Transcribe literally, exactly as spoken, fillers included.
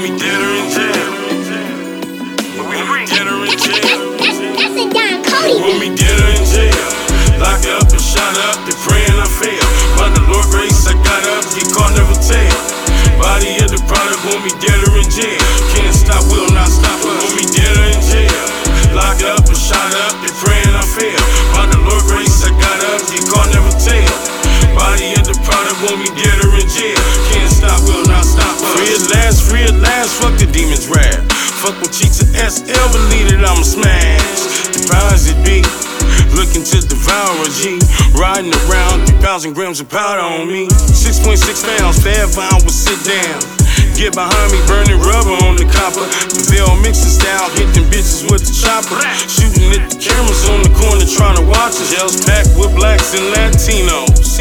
me dead or in jail. Want me dead or in jail. That's a Don Cody. Want me dead or in jail. Locked up and shot up, they praying I fail. By the Lord grace, I got up, get caught, never tell. Body of the product, want me dead or in jail. Can't stop, will not stop us. Want me dead or in jail. Locked up and shot up, they praying I fail. By the Lord grace, I got up, get caught, never tell. Body of the product, want me dead or in jail. Can't stop, will not stop us. Free at last, free at last, fuck the demons rap. Fuck with cheats and S L, believe that I'ma smash. The powers it be, looking to devour a G. Riding around, three thousand grams of powder on me. six point six pounds, fat vine will sit down. Get behind me, burning rubber on the copper. The Bell mixing style, hit them bitches with the chopper. Shooting at the cameras on the corner, trying to watch us. Shells packed with blacks and Latinos.